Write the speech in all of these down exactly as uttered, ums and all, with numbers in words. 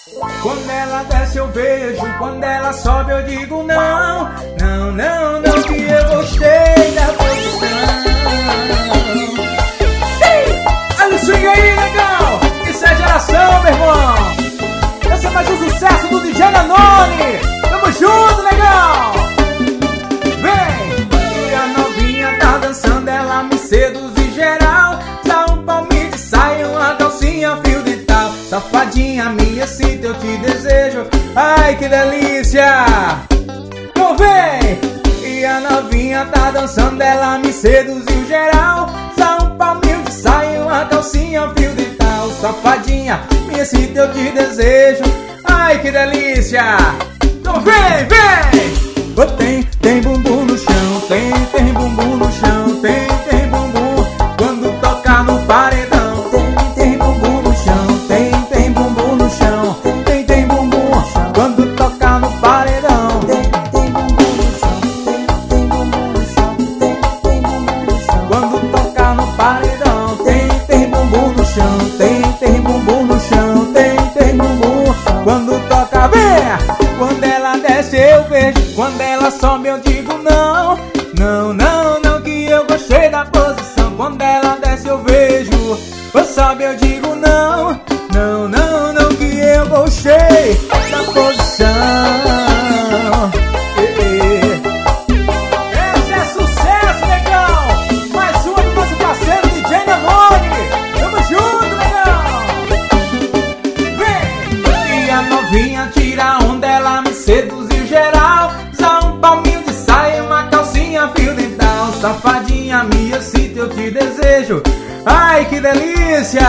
Quando ela desce eu vejo, quando ela sobe eu digo não, não, não, não, que eu gostei da posição. Olha o swing aí, legal! Isso é geração, meu irmão! Esse é mais um sucesso do D J Danone! Tamo junto, legal! Vem! E a novinha tá dançando, ela me seduz em geral. Dá um palmito, sai uma calcinha, fio de tal. Safadinha minha, se eu te desejo. Ai, que delícia! Então vem! E a novinha tá dançando, ela me seduziu geral. Dá um palmito, sai uma calcinha, fio de tal. Safadinha minha, se eu te desejo. Ai, que delícia! Então vem, vem! Oh, tem, tem bumbum no chão, tem, tem bumbum no chão, tem, tem bumbum. Quando toca no paredão, tem, tem bumbum no chão, tem, tem bumbum no chão, tem, tem bumbum. Quando toca no paredão, tem, tem bumbum no chão, tem, tem bumbum no chão, tem, tem bumbum no chão. Quando toca no paredão, tem, tem bumbum no chão, tem, tem bumbum no chão, tem, tem bumbum. Quando toca, vem! Quando ela desce eu vejo, quando ela sobe eu digo não, não, não, não, que eu gostei da posição. Quando ela desce eu vejo, quando sobe eu digo não, não, não, não, que eu gostei da posição. Esse é sucesso, legal! Mais uma do nosso parceiro D J Danone. Tamo junto, legal! Vem! E a novinha tira onda, ela me seduziu geral. Só um palminho de saia, uma calcinha, fio dental. Safadinha minha, se eu te desejo. Ai, que delícia!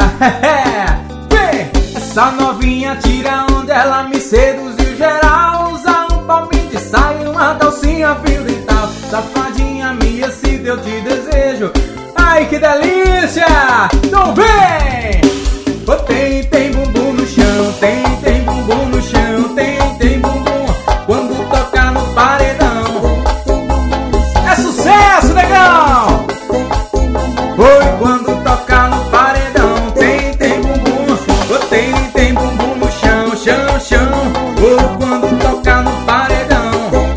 Vem! Essa novinha tira onda, ela me seduziu geral. Usa um palminho de saia, uma calcinha, fio dental. Safadinha minha, se eu te desejo. Ai, que delícia! Então vem! Oh, tem, tem bumbum no chão, tem, tem bumbum no chão, tem, tem bumbum. Quando toca no paredão, é sucesso, legal! Oi, quando toca no paredão, tem, tem bumbum. Oh, tem, tem bumbum no chão, chão, chão. Oh, quando toca no paredão,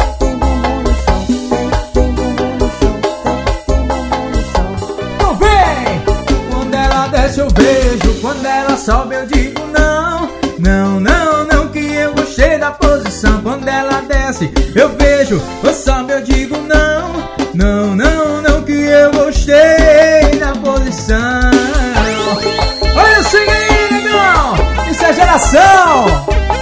então vem! Quando ela desce eu vejo, quando ela sobe eu digo não, não, não, não, que eu gostei da posição. Quando ela desce eu vejo, quando sobe eu digo não, não, não, não, que eu gostei da posição. Olha o swing aí, negão! Isso é geração!